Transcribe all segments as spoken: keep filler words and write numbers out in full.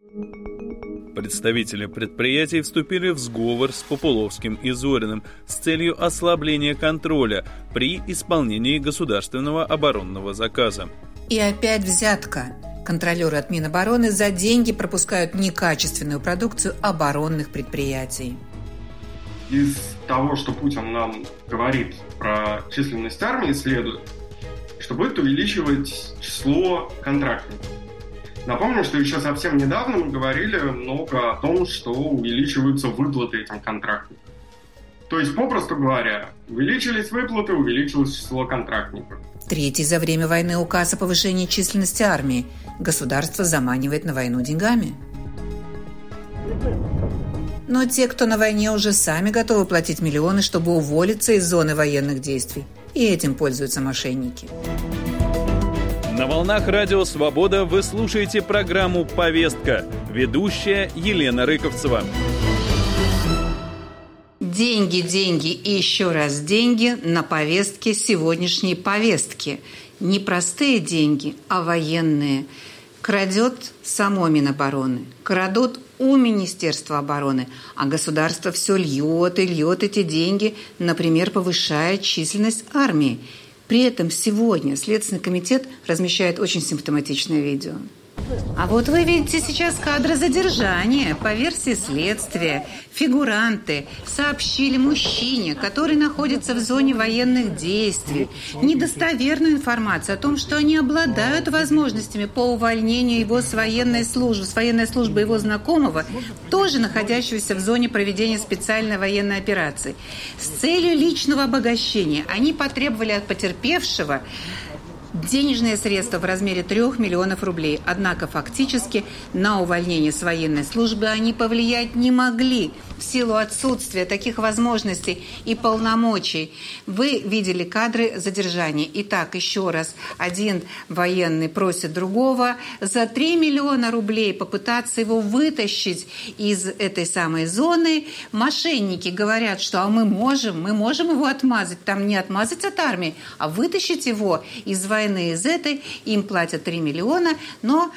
Представители предприятий вступили в сговор с Популовским и Зориным с целью ослабления контроля при исполнении государственного оборонного заказа. И опять взятка. Контролеры от Минобороны за деньги пропускают некачественную продукцию оборонных предприятий. Из того, что Путин нам говорит про численность армии, следует, что будет увеличивать число контрактников. Напомню, что еще совсем недавно мы говорили много о том, что увеличиваются выплаты этим контрактникам. То есть, попросту говоря, увеличились выплаты, увеличилось число контрактников. Третий за время войны указ о повышении численности армии. Государство заманивает на войну деньгами. Но те, кто на войне, уже сами готовы платить миллионы, чтобы уволиться из зоны военных действий. И этим пользуются мошенники. На волнах Радио Свобода вы слушаете программу «Повестка». Ведущая Елена Рыковцева. Деньги, деньги и еще раз деньги на повестке сегодняшней повестки. Не простые деньги, а военные. Крадет само Минобороны, крадут у Министерства обороны, а государство все льет и льет эти деньги, например, повышая численность армии. При этом сегодня Следственный комитет размещает очень симптоматичное видео. А вот вы видите сейчас кадры задержания. По версии следствия, фигуранты сообщили мужчине, который находится в зоне военных действий, недостоверную информацию о том, что они обладают возможностями по увольнению его с военной службы, с военной службы его знакомого, тоже находящегося в зоне проведения специальной военной операции. С целью личного обогащения они потребовали от потерпевшего денежные средства в размере трех миллионов рублей. Однако фактически на увольнение с военной службы они повлиять не могли в силу отсутствия таких возможностей и полномочий. Вы видели кадры задержания. Итак, еще раз, один военный просит другого за три миллиона рублей попытаться его вытащить из этой самой зоны. Мошенники говорят, что а мы можем, мы можем его отмазать. Там не отмазать от армии, а вытащить его из войны. Из этой им платят три миллиона, но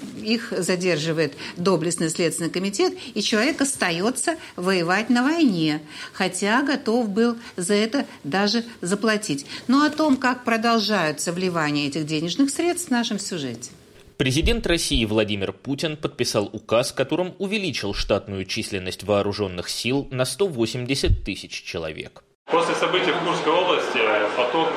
их задерживает доблестный Следственный комитет, и человек остается воевать на войне, хотя готов был за это даже заплатить. Но о том, как продолжаются вливания этих денежных средств, в нашем сюжете. Президент России Владимир Путин подписал указ, которым увеличил штатную численность вооруженных сил на сто восемьдесят тысяч человек. После событий в Курской области поток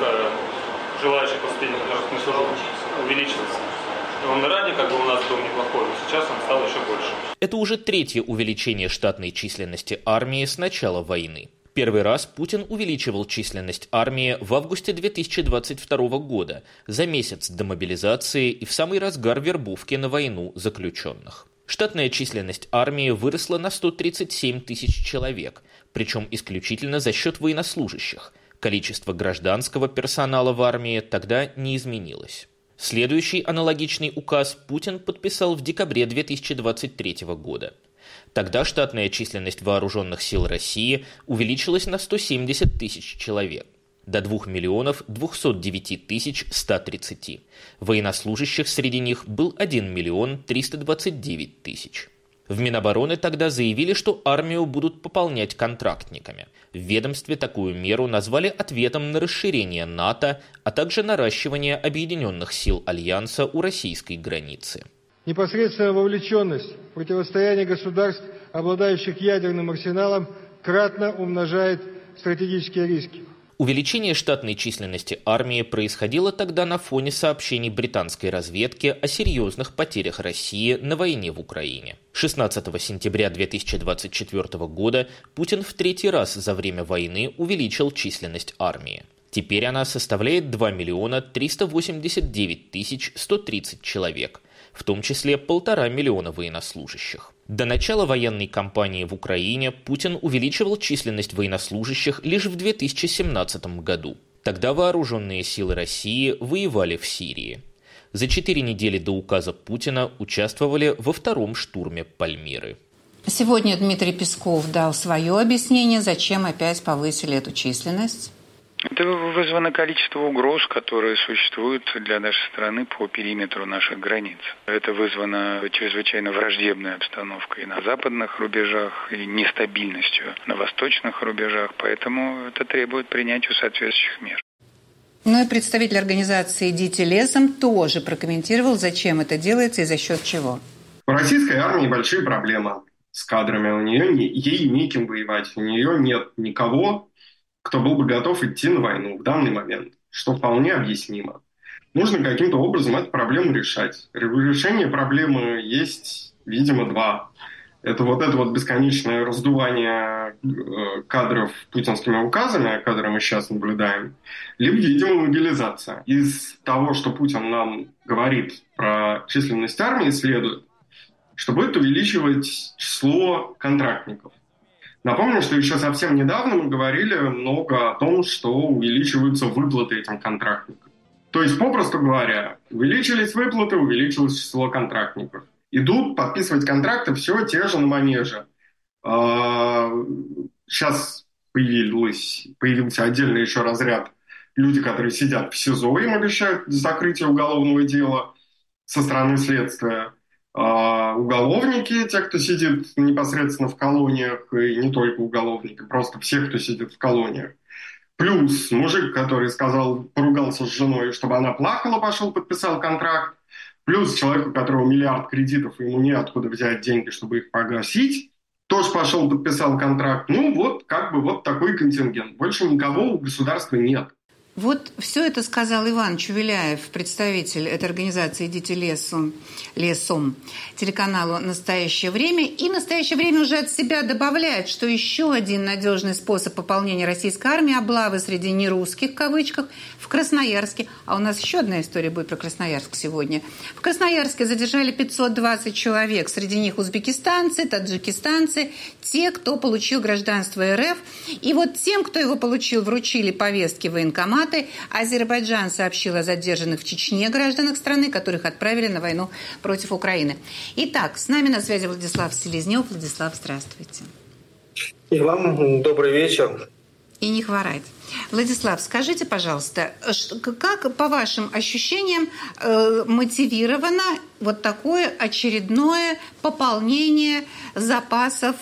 желающих поступить на службу увеличился. Он ранее как бы у нас был неплохой, но сейчас он стал еще больше. Это уже третье увеличение штатной численности армии с начала войны. Первый раз Путин увеличивал численность армии в августе две тысячи двадцать второго года, за месяц до мобилизации и в самый разгар вербовки на войну заключенных. Штатная численность армии выросла на сто тридцать семь тысяч человек, причем исключительно за счет военнослужащих. Количество гражданского персонала в армии тогда не изменилось. Следующий аналогичный указ Путин подписал в декабре две тысячи двадцать третьего года. Тогда штатная численность вооруженных сил России увеличилась на сто семьдесят тысяч человек, до двух миллионов двухсот девяти тысяч ста тридцати. Военнослужащих среди них был один миллион триста двадцать девять тысяч. В Минобороны тогда заявили, что армию будут пополнять контрактниками. В ведомстве такую меру назвали ответом на расширение НАТО, а также наращивание объединенных сил Альянса у российской границы. Непосредственная вовлеченность в противостояние государств, обладающих ядерным арсеналом, кратно умножает стратегические риски. Увеличение штатной численности армии происходило тогда на фоне сообщений британской разведки о серьезных потерях России на войне в Украине. шестнадцатого сентября две тысячи двадцать четвертого года Путин в третий раз за время войны увеличил численность армии. Теперь она составляет два миллиона триста восемьдесят девять тысяч сто тридцать человек, в том числе полтора миллиона военнослужащих. До начала военной кампании в Украине Путин увеличивал численность военнослужащих лишь в две тысячи семнадцатом году. Тогда вооруженные силы России воевали в Сирии. За четыре недели до указа Путина участвовали во втором штурме Пальмиры. Сегодня Дмитрий Песков дал свое объяснение, зачем опять повысили эту численность. Это вызвано количеством угроз, которые существуют для нашей страны по периметру наших границ. Это вызвано чрезвычайно враждебной обстановкой на западных рубежах и нестабильностью на восточных рубежах, поэтому это требует принятия соответствующих мер. Ну и представитель организации «Идите лесом» тоже прокомментировал, зачем это делается и за счет чего. У российской армии большие проблемы с кадрами. У нее не, ей неким воевать. У нее нет никого, кто был бы готов идти на войну в данный момент, что вполне объяснимо. Нужно каким-то образом эту проблему решать. Решение проблемы есть, видимо, два. Это вот это вот бесконечное раздувание кадров путинскими указами, которые мы сейчас наблюдаем, либо, видимо, мобилизация. Из того, что Путин нам говорит про численность армии, следует, что будет увеличивать число контрактников. Напомню, что еще совсем недавно мы говорили много о том, что увеличиваются выплаты этим контрактникам. То есть, попросту говоря, увеличились выплаты, увеличилось число контрактников. Идут подписывать контракты все те же на манеже. Сейчас появилось, появился отдельный еще разряд люди, которые сидят в СИЗО, им обещают закрытие уголовного дела со стороны следствия. Уголовники, те, кто сидит непосредственно в колониях, и не только уголовники, просто все, кто сидит в колониях. Плюс мужик, который сказал, поругался с женой, чтобы она плакала, пошел, подписал контракт. Плюс человек, у которого миллиард кредитов, и ему неоткуда взять деньги, чтобы их погасить, тоже пошел, подписал контракт. Ну вот, как бы вот такой контингент. Больше никого у государства нет. Вот все это сказал Иван Чувеляев, представитель этой организации «Идите лесом», лесом, телеканалу «Настоящее время». И в настоящее время уже от себя добавляет, что еще один надежный способ пополнения российской армии – облавы среди нерусских, в кавычках, в Красноярске. А у нас еще одна история будет про Красноярск сегодня. В Красноярске задержали пятьсот двадцать человек. Среди них узбекистанцы, таджикистанцы, те, кто получил гражданство РФ. И вот тем, кто его получил, вручили повестки в военкомат. Азербайджан сообщил о задержанных в Чечне гражданах страны, которых отправили на войну против Украины. Итак, с нами на связи Владислав Селезнев. Владислав, здравствуйте. И вам добрый вечер. И не хворать. Владислав, скажите, пожалуйста, как, по вашим ощущениям, мотивировано вот такое очередное пополнение запасов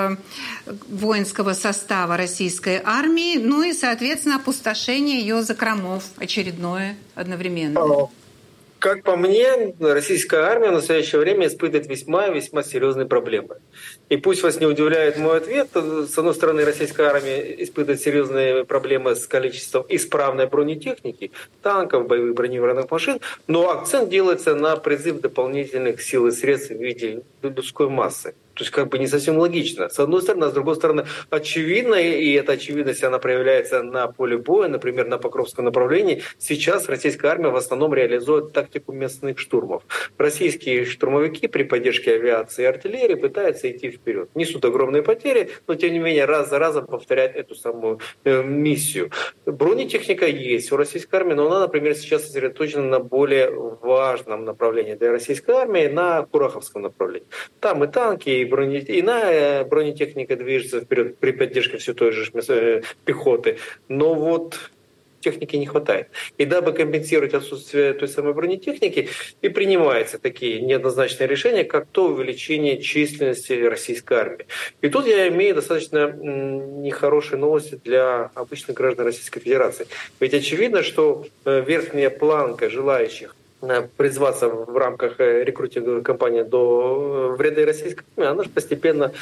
воинского состава российской армии, ну и, соответственно, опустошение ее закромов очередное одновременно? Как по мне, российская армия в настоящее время испытывает весьма-весьма серьезные проблемы. И пусть вас не удивляет мой ответ, с одной стороны, российская армия испытывает серьезные проблемы с количеством исправной бронетехники, танков, боевых бронированных машин, но акцент делается на призыв дополнительных сил и средств в виде людской массы. То есть как бы не совсем логично. С одной стороны, а с другой стороны, очевидно, и эта очевидность, она проявляется на поле боя, например, на Покровском направлении. Сейчас российская армия в основном реализует тактику местных штурмов. Российские штурмовики при поддержке авиации и артиллерии пытаются идти вперед. Несут огромные потери, но тем не менее раз за разом повторяют эту самую э, миссию. Бронетехника есть у российской армии, но она, например, сейчас сосредоточена на более важном направлении для российской армии, на Кураховском направлении. Там и танки, и Броне... иная бронетехника движется вперед при поддержке все той же пехоты. Но вот техники не хватает. И дабы компенсировать отсутствие той самой бронетехники, и принимаются такие неоднозначные решения, как то увеличение численности российской армии. И тут я имею достаточно нехорошие новости для обычных граждан Российской Федерации. Ведь очевидно, что верхняя планка желающих призваться в рамках рекрутинговой кампании до в ряды российской армии, она же постепенно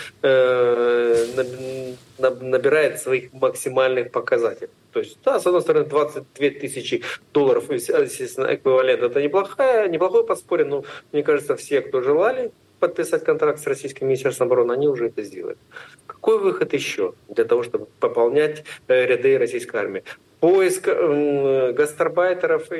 э, набирает своих максимальных показателей. То есть, да, с одной стороны, двадцать две тысячи долларов, естественно, эквивалент, это неплохое, неплохое подспорье, но мне кажется, все, кто желали подписать контракт с Российским Министерством обороны, они уже это сделали. Какой выход еще для того, чтобы пополнять ряды российской армии? Поиск э, гастарбайтеров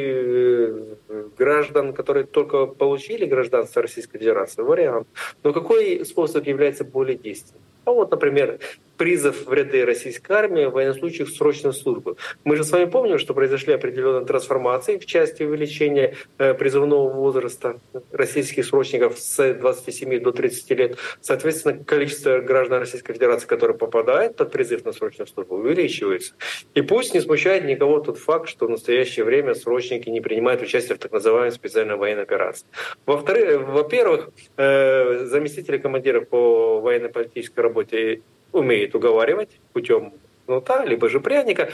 и э, граждан, которые только получили гражданство Российской Федерации, вариант. Но какой способ является более действенным? А вот, например, призыв в ряды российской армии в военнослужащих срочной службы. Мы же с вами помним, что произошли определенные трансформации в части увеличения призывного возраста российских срочников с двадцати семи до тридцати лет. Соответственно, количество граждан Российской Федерации, которые попадают под призыв на срочную службу, увеличивается. И пусть не смущает никого тот факт, что в настоящее время срочники не принимают участие в так называемой специальной военной операции. Во-вторых, во-первых, заместители командиров по военно-политической работе умеют уговаривать путем кнута, либо же пряника.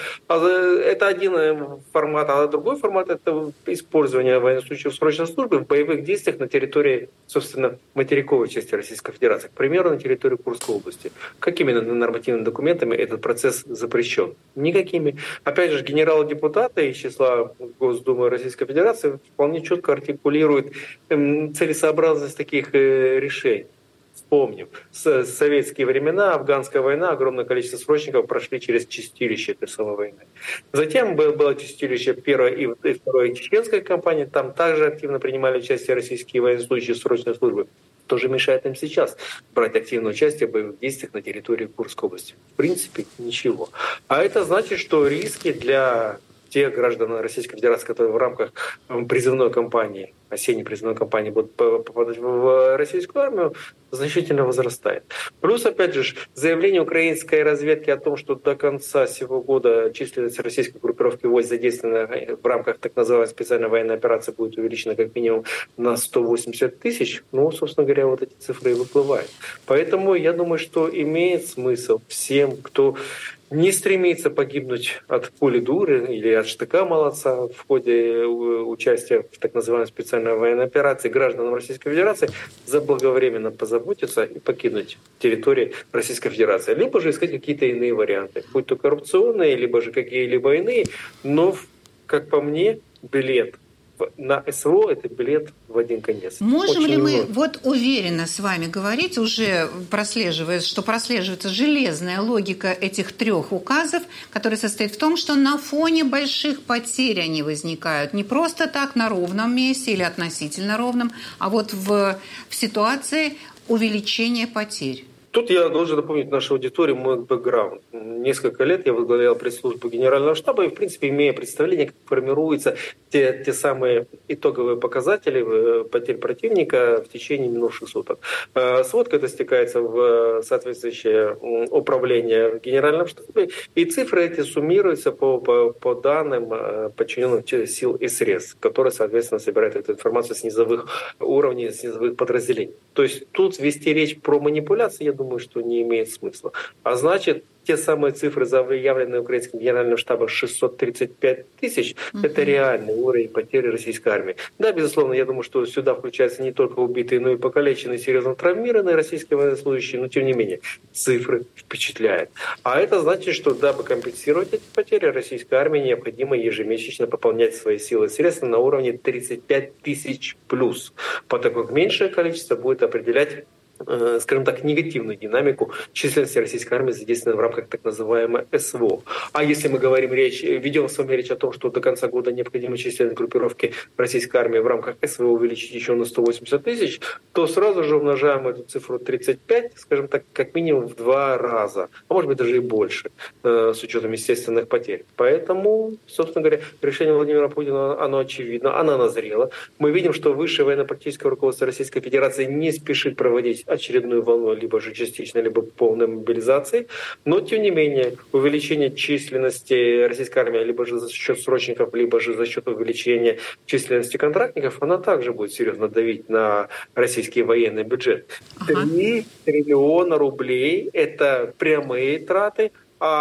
Это один формат, а другой формат — это использование военнослужащих срочной службы в боевых действиях на территории, собственно, материковой части Российской Федерации, к примеру, на территории Курской области. Какими нормативными документами этот процесс запрещен? Никакими. Опять же, генералы-депутаты из числа Госдумы Российской Федерации вполне четко артикулируют целесообразность таких решений. Вспомним, в советские времена, афганская война, огромное количество срочников прошли через чистилище этой самой войны. Затем было чистилище первой и второй чеченской кампании, там также активно принимали участие российские военнослужащие срочной службы. Тоже мешает им сейчас брать активное участие в боевых действиях на территории Курской области. В принципе, ничего. А это значит, что риски для тех граждан Российской Федерации, которые в рамках призывной кампании, осенней призывной кампании будут попадать в российскую армию, значительно возрастает. Плюс, опять же, заявление украинской разведки о том, что до конца сего года численность российской группировки войск, задействованной в рамках так называемой специальной военной операции, будет увеличена как минимум на сто восемьдесят тысяч, ну, собственно говоря, вот эти цифры и выплывают. Поэтому я думаю, что имеет смысл всем, кто не стремится погибнуть от пули дуры или от штыка молодца в ходе участия в так называемой специальной военной операции, гражданам Российской Федерации заблаговременно позаботиться и покинуть территорию Российской Федерации. Либо же искать какие-то иные варианты, будь то коррупционные, либо же какие-либо иные. Но, как по мне, билет на СВО — это билет в один конец. Можем Очень ли мы много. вот уверенно с вами говорить, уже прослеживая, что прослеживается железная логика этих трех указов, которая состоит в том, что на фоне больших потерь они возникают не просто так на ровном месте или относительно ровном, а вот в, в ситуации увеличения потерь? Тут я должен напомнить нашей аудитории мой бэкграунд. Несколько лет я возглавлял пресс-службу Генерального штаба и, в принципе, имея представление, как формируются те, те самые итоговые показатели потерь противника в течение минувших суток. Сводка это стекается в соответствующее управление в Генеральном штабе, и цифры эти суммируются по, по, по данным подчиненных сил и средств, которые, соответственно, собирают эту информацию с низовых уровней, с низовых подразделений. То есть тут вести речь про манипуляции, я думаю, что не имеет смысла. А значит, те самые цифры, заявленные украинским генеральным штабом шестьсот тридцать пять тысяч, uh-huh. это реальный уровень потери российской армии. Да, безусловно, я думаю, что сюда включаются не только убитые, но и покалеченные, серьезно травмированные российские военнослужащие, но тем не менее цифры впечатляют. А это значит, что дабы компенсировать эти потери, российской армии необходимо ежемесячно пополнять свои силы и средства на уровне тридцать пять тысяч плюс, потому как меньшее количество будет определять, скажем так, негативную динамику численности российской армии, задействованной в рамках так называемой СВО. А если мы говорим речь, ведем с вами речь о том, что до конца года необходимо численность группировки российской армии в рамках СВО увеличить еще на сто восемьдесят тысяч, то сразу же умножаем эту цифру тридцать пять, скажем так, как минимум в два раза, а может быть даже и больше, с учетом естественных потерь. Поэтому, собственно говоря, решение Владимира Путина, оно очевидно, оно назрело. Мы видим, что высшее военно-политическое руководство Российской Федерации не спешит проводить очередную волну либо же частичной, либо полной мобилизации. Но, тем не менее, увеличение численности российской армии либо же за счет срочников, либо же за счет увеличения численности контрактников, она также будет серьезно давить на российский военный бюджет. три триллиона рублей – это прямые траты.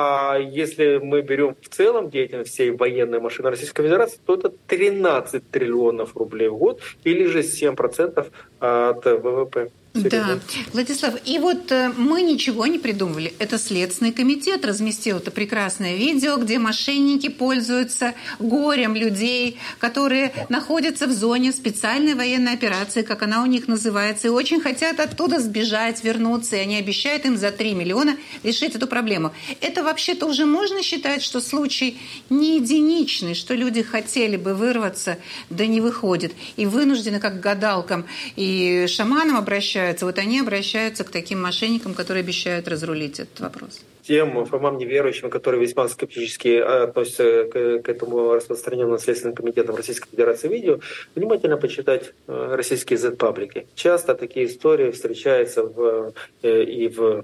А если мы берем в целом деятельность всей военной машины Российской Федерации, то это тринадцать триллионов рублей в год или же семь процентов от ВВП. Да, Владислав, и вот э, мы ничего не придумывали. Это Следственный комитет разместил это прекрасное видео, где мошенники пользуются горем людей, которые находятся в зоне специальной военной операции, как она у них называется, и очень хотят оттуда сбежать, вернуться, и они обещают им за три миллиона решить эту проблему. Это вообще-то уже можно считать, что случай не единичный, что люди хотели бы вырваться, да не выходят, и вынуждены, как к гадалкам и шаманам обращаются, обижаются. Вот они обращаются к таким мошенникам, которые обещают разрулить этот вопрос. Тем формам неверующим, которые весьма скептически относятся к, к этому распространенному Следственным комитетом Российской Федерации видео, внимательно почитать российские зет-паблики. Часто такие истории встречаются в, и в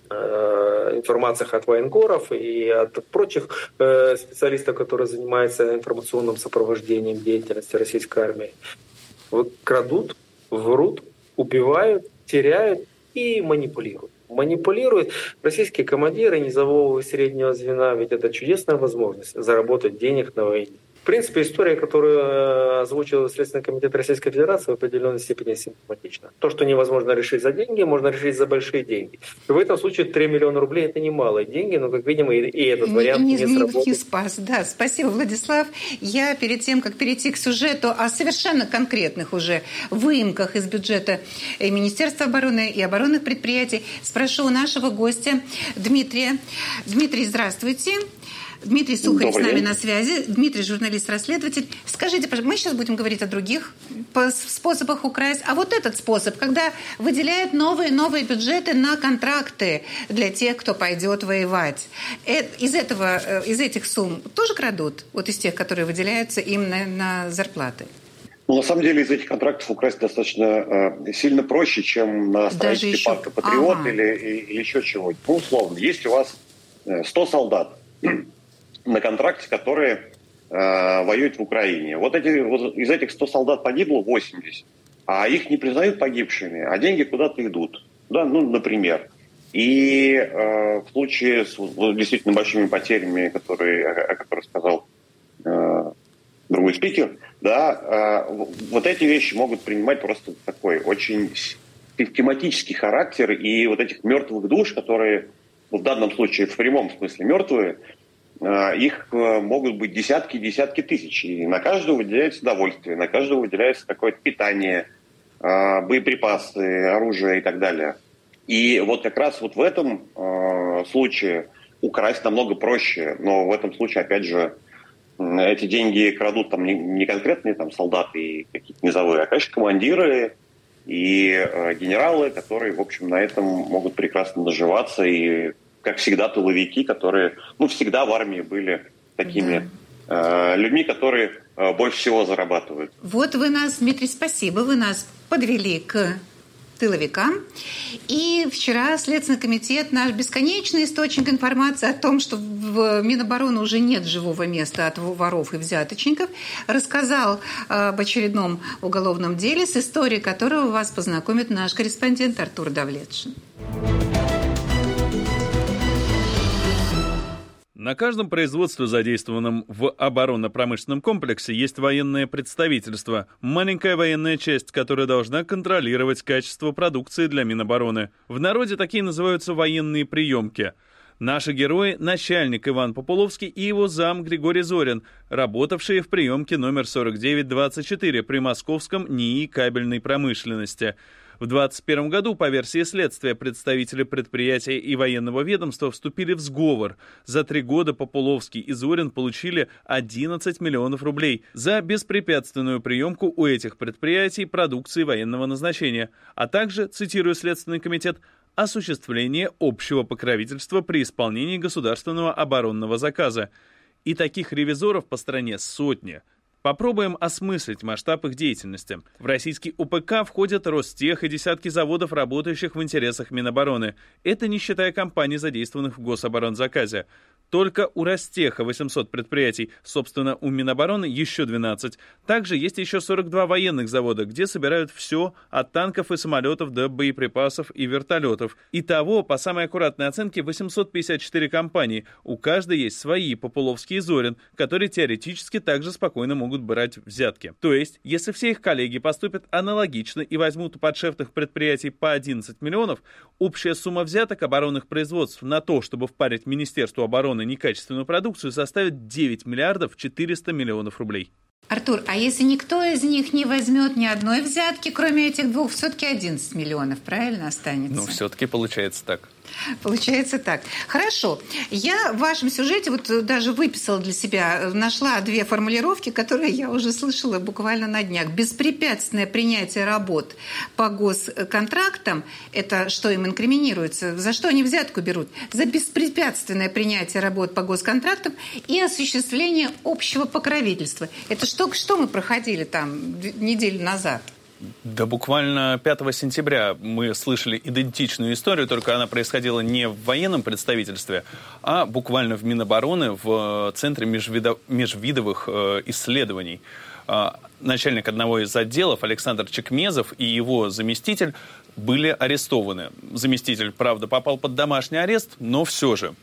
информациях от военкоров и от прочих специалистов, которые занимаются информационным сопровождением деятельности российской армии. Вот крадут, врут, убивают, теряют и манипулируют. Манипулируют российские командиры низового и среднего звена, ведь это чудесная возможность заработать денег на войне. В принципе, история, которую озвучил Следственный комитет Российской Федерации, в определенной степени симптоматична. То, что невозможно решить за деньги, можно решить за большие деньги. И в этом случае три миллиона рублей – это немалые деньги, но, как видим, и, и этот не, вариант не, не сработал. Не спас, да. Спасибо, Владислав. Я перед тем, как перейти к сюжету о совершенно конкретных уже выемках из бюджета Министерства обороны и оборонных предприятий, спрошу у нашего гостя Дмитрия. Дмитрий, здравствуйте. Дмитрий Сухарев Добрый с нами день. На связи. Дмитрий, журналист-расследователь. Скажите, пожалуйста, мы сейчас будем говорить о других способах украсть. А вот этот способ, когда выделяют новые-новые бюджеты на контракты для тех, кто пойдет воевать. Из, этого, из этих сумм тоже крадут? Вот из тех, которые выделяются им на, на зарплаты? Ну, на самом деле, из этих контрактов украсть достаточно э, сильно проще, чем на строительстве еще... парка «Патриот» ага. или, или еще чего-нибудь. Ну, условно, есть у вас сто солдат на контракте, которые э, воюют в Украине. Вот, эти, вот из этих ста солдат погибло восемьдесят, а их не признают погибшими, а деньги куда-то идут. Да, ну, например. И э, в случае с вот, действительно большими потерями, которые, о, о которых сказал э, другой спикер, да, э, вот эти вещи могут принимать просто такой очень систематический характер, и вот этих мертвых душ, которые в данном случае в прямом смысле мертвые, их могут быть десятки десятки тысяч. И на каждого выделяется удовольствие, на каждого выделяется какое-то питание, боеприпасы, оружие и так далее. И вот как раз вот в этом случае украсть намного проще. Но в этом случае, опять же, эти деньги крадут там не конкретные там, солдаты и какие-то низовые, а, конечно, командиры и генералы, которые, в общем, на этом могут прекрасно наживаться. И как всегда, тыловики, которые, ну, всегда в армии были такими да. э, людьми, которые э, больше всего зарабатывают. Вот вы нас, Дмитрий, спасибо, вы нас подвели к тыловикам. И вчера Следственный комитет, наш бесконечный источник информации о том, что в Минобороны уже нет живого места от воров и взяточников, рассказал об очередном уголовном деле, с историей которого вас познакомит наш корреспондент Артур Давлетшин. На каждом производстве, задействованном в оборонно-промышленном комплексе, есть военное представительство, маленькая военная часть, которая должна контролировать качество продукции для Минобороны. В народе такие называются военные приемки. Наши герои – начальник Иван Популовский и его зам Григорий Зорин, работавшие в приемке номер сорок девять двадцать четыре при Московском НИИ кабельной промышленности. В двадцать первом году, по версии следствия, представители предприятия и военного ведомства вступили в сговор. За три года Популовский и Зорин получили одиннадцать миллионов рублей за беспрепятственную приемку у этих предприятий продукции военного назначения, а также, цитирую Следственный комитет, осуществление общего покровительства при исполнении государственного оборонного заказа. И таких ревизоров по стране сотни. Попробуем осмыслить масштаб их деятельности. В российский ОПК входят Ростех и десятки заводов, работающих в интересах Минобороны. Это не считая компаний, задействованных в гособоронзаказе. Только у Ростеха восемьсот предприятий, собственно, у Минобороны еще двенадцать. Также есть еще сорок два военных завода, где собирают все от танков и самолетов до боеприпасов и вертолетов. Итого, по самой аккуратной оценке, восемьсот пятьдесят четыре компании. У каждой есть свои, Популовский и Зорин, которые теоретически также спокойно могут брать взятки. То есть, если все их коллеги поступят аналогично и возьмут у подшефных предприятий по одиннадцать миллионов, общая сумма взяток оборонных производств на то, чтобы впарить Министерству обороны некачественную продукцию, составит девять миллиардов четыреста миллионов рублей. Артур, а если никто из них не возьмет ни одной взятки, кроме этих двух, все-таки одиннадцать миллионов, правильно, останется? Ну, все-таки получается так. Получается так. Хорошо. Я в вашем сюжете вот даже выписала для себя, нашла две формулировки, которые я уже слышала буквально на днях. Беспрепятственное принятие работ по госконтрактам, это что им инкриминируется? За что они взятку берут? За беспрепятственное принятие работ по госконтрактам и осуществление общего покровительства. Это что, что мы проходили там неделю назад? Да буквально пятого сентября мы слышали идентичную историю, только она происходила не в военном представительстве, а буквально в Минобороны, в Центре межвидо- межвидовых исследований. Начальник одного из отделов Александр Чекмезов и его заместитель были арестованы. Заместитель, правда, попал под домашний арест, но все же.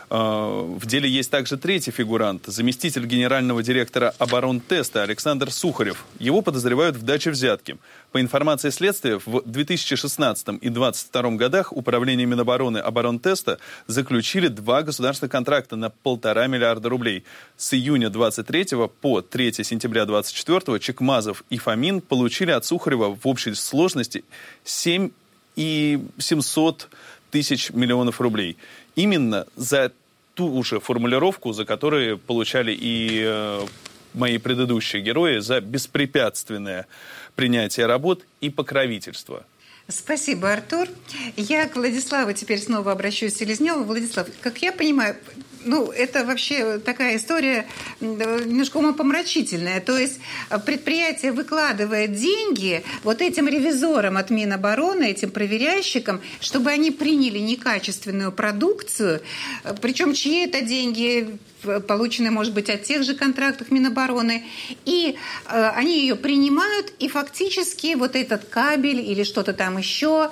В деле есть также третий фигурант, заместитель генерального директора оборонтеста Александр Сухарев. Его подозревают в даче взятки. По информации следствия, в две тысячи шестнадцатом и две тысячи двадцать втором годах Управление Минобороны оборонтеста заключили два государственных контракта на полтора миллиарда рублей. С июня двадцать третьего по третьего сентября двадцать четвёртого Чекмазов и Фомин получили от Сухарева в общей сложности семь и семьсот тысяч миллионов рублей. Именно за ту же формулировку, за которую получали и э, мои предыдущие герои, за беспрепятственное принятие работ и покровительство. Спасибо, Артур. Я к Владиславу теперь снова обращусь, Селезнёву. Владислав, как я понимаю, ну, это вообще такая история немножко умопомрачительная. То есть предприятие выкладывает деньги вот этим ревизорам от Минобороны, этим проверяющикам, чтобы они приняли некачественную продукцию, причем чьи это деньги, полученные, может быть, от тех же контрактов Минобороны, и э, они ее принимают, и фактически вот этот кабель или что-то там еще,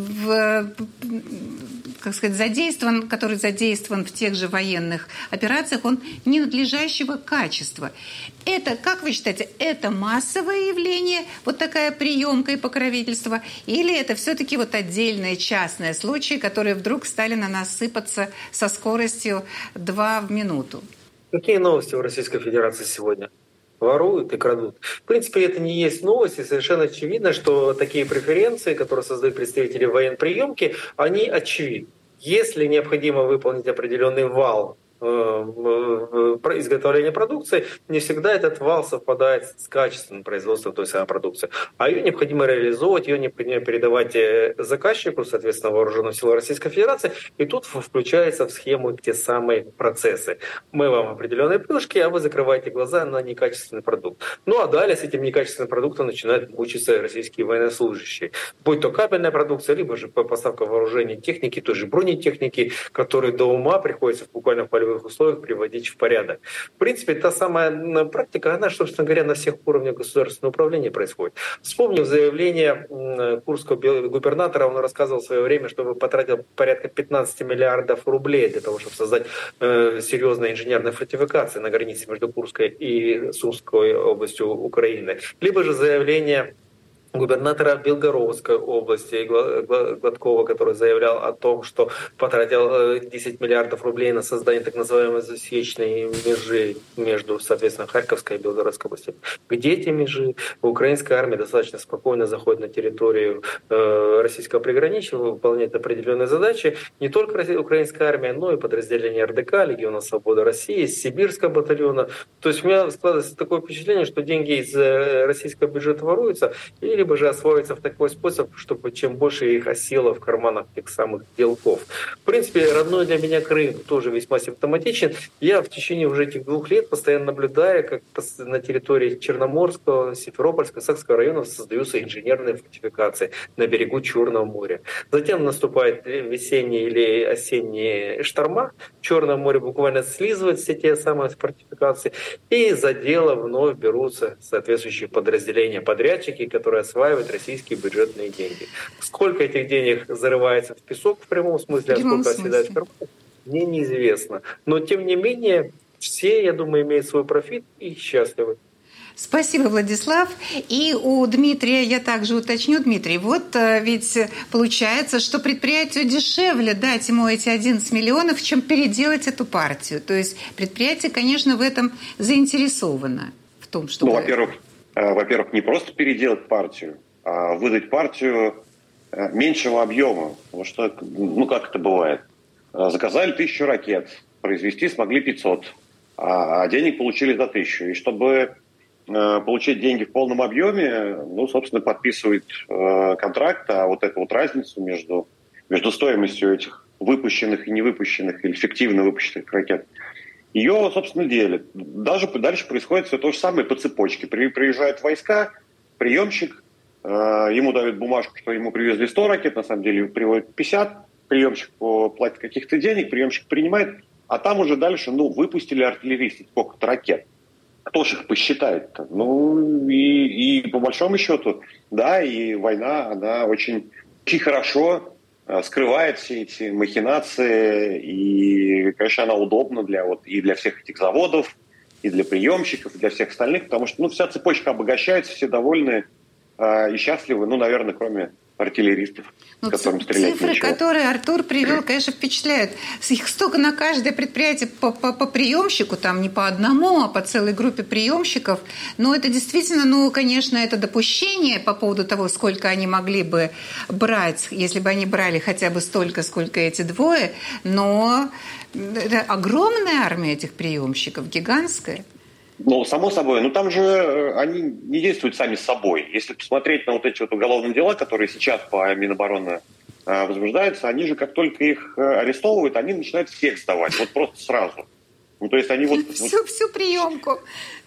в, как сказать, задействован, который задействован в тех же военных операциях, он ненадлежащего качества. Это, как вы считаете, это массовое явление, вот такая приемка и покровительство, или это все-таки вот отдельные частные случаи, которые вдруг стали на нас сыпаться со скоростью два в минуту? Какие новости в Российской Федерации сегодня? Воруют и крадут. В принципе, это не есть новость, и совершенно очевидно, что такие преференции, которые создают представители военприемки, они очевидны. Если необходимо выполнить определенный вал изготовления продукции, не всегда этот вал совпадает с качественным производством той самой продукции. А ее необходимо реализовывать, ее необходимо передавать заказчику, соответственно, вооруженным силам Российской Федерации, и тут включаются в схему те самые процессы. Мы вам определенные плюшки, а вы закрываете глаза на некачественный продукт. Ну а далее с этим некачественным продуктом начинают мучиться российские военнослужащие. Будь то кабельная продукция, либо же поставка вооружения техники, той же бронетехники, которые до ума приходится буквально в полевых условиях приводить в порядок. В принципе, та самая практика, она, собственно говоря, на всех уровнях государственного управления происходит. Вспомнив заявление курского губернатора, он рассказывал в свое время, что он потратил порядка пятнадцать миллиардов рублей для того, чтобы создать э, серьезные инженерные фортификации на границе между Курской и Сумской областью Украины. Либо же заявление губернатора Белгородской области Гладкова, который заявлял о том, что потратил десять миллиардов рублей на создание так называемой засечной межи между, соответственно, Харьковской и Белгородской областями. Где эти межи? Украинская армия достаточно спокойно заходит на территорию э, российского приграничья, выполняет определенные задачи. Не только украинская армия, но и подразделения эр дэ ка, Легиона Свободы России, Сибирского батальона. То есть у меня складывается такое впечатление, что деньги из российского бюджета воруются, и либо же освоиться в такой способ, чтобы чем больше их осело в карманах тех самых делков. В принципе, родной для меня Крым тоже весьма симптоматичен. Я в течение уже этих двух лет постоянно наблюдаю, как на территории Черноморского, Симферопольского, Сакского районов создаются инженерные фортификации на берегу Черного моря. Затем наступают весенние или осенние шторма. Черное море буквально слизывает все те самые фортификации. И за дело вновь берутся соответствующие подразделения, подрядчики, которые осваивают российские бюджетные деньги. Сколько этих денег зарывается в песок в прямом смысле, а сколько оседает в кармане, мне неизвестно. Но, тем не менее, все, я думаю, имеют свой профит и счастливы. Спасибо, Владислав. И у Дмитрия я также уточню. Дмитрий, вот ведь получается, что предприятию дешевле дать ему эти одиннадцать миллионов, чем переделать эту партию. То есть предприятие, конечно, в этом заинтересовано. том, что... Ну, во-первых, во-первых, не просто переделать партию, а выдать партию меньшего объема. Потому что, ну, как это бывает? Заказали тысячу ракет, произвести смогли пятьсот, а денег получили за тысячу. И чтобы получить деньги в полном объеме, ну, собственно, подписывает контракт, а вот эту вот разницу между, между стоимостью этих выпущенных и невыпущенных, или фиктивно выпущенных ракет, ее, собственно, делят. Даже дальше происходит все то же самое по цепочке. При, приезжают войска, приемщик, э, ему дают бумажку, что ему привезли сто ракет, на самом деле приводят пятьдесят, приемщик платит каких-то денег, приемщик принимает, а там уже дальше, ну, выпустили артиллеристы сколько-то ракет. Кто же их посчитает-то? Ну, и, и по большому счету, да, и война, она очень, очень хорошо скрывает все эти махинации, и, конечно, она удобна для, вот, и для всех этих заводов, и для приемщиков, и для всех остальных, потому что, ну, вся цепочка обогащается, все довольны э, и счастливы, ну, наверное, кроме артиллеристов, ну, которым стрелять цифры, нечего. которые Артур привел, конечно, впечатляют. Их столько на каждое предприятие по, по, по приемщику, там не по одному, а по целой группе приемщиков. Но это действительно, ну, конечно, это допущение по поводу того, сколько они могли бы брать, если бы они брали хотя бы столько, сколько эти двое. Но это огромная армия этих приемщиков, гигантская. Ну, само собой. Ну, там же они не действуют сами с собой. Если посмотреть на вот эти вот уголовные дела, которые сейчас по Минобороны э, возбуждаются, они же, как только их э, арестовывают, они начинают всех сдавать. Вот просто сразу. Ну, то есть они вот... Всю, вот, всю приемку.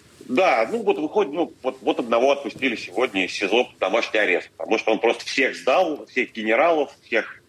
Да, ну, вот выходит, ну, вот, вот одного отпустили сегодня из СИЗО под домашний арест. Потому что он просто всех сдал, всех генералов, всех,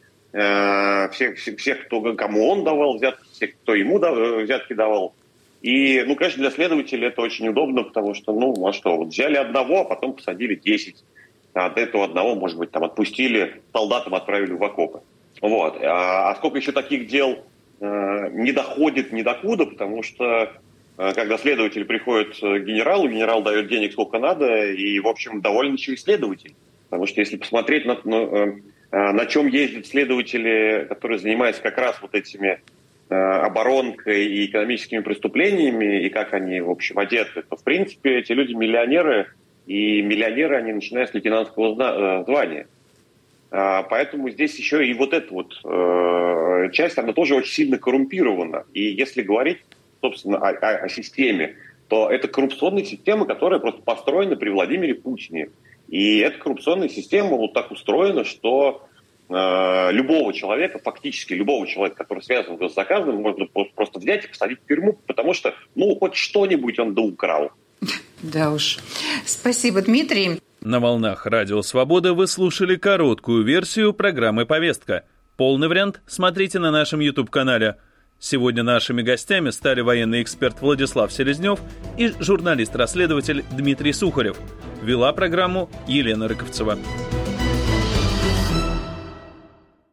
э, всех, всех, всех кто, кому он давал взятки, всех, кто ему дав, взятки давал. И, ну, конечно, для следователей это очень удобно, потому что, ну, а что, вот взяли одного, а потом посадили десять. А от этого одного, может быть, там отпустили, солдатам отправили в окопы. Вот. А, а сколько еще таких дел э, не доходит ни докуда, потому что, э, когда следователь приходит к генералу, генерал дает денег сколько надо, и, в общем, доволен еще и следователь. Потому что если посмотреть, на, на, э, на чем ездят следователи, которые занимаются как раз вот этими оборонкой и экономическими преступлениями, и как они, в общем, одеты, то, в принципе, эти люди миллионеры, и миллионеры, они начинают с лейтенантского звания. Поэтому здесь еще и вот эта вот часть, она тоже очень сильно коррумпирована. И если говорить, собственно, о, о, о системе, то это коррупционная система, которая просто построена при Владимире Путине. И эта коррупционная система вот так устроена, что любого человека, фактически любого человека, который связан с заказом, можно просто взять и посадить в тюрьму, потому что, ну, хоть что-нибудь он доукрал. Да уж. Спасибо, Дмитрий. На волнах Радио Свобода вы слушали короткую версию программы «Повестка». Полный вариант смотрите на нашем YouTube-канале. Сегодня нашими гостями стали военный эксперт Владислав Селезнев и журналист-расследователь Дмитрий Сухарев. Вела программу Елена Рыковцева.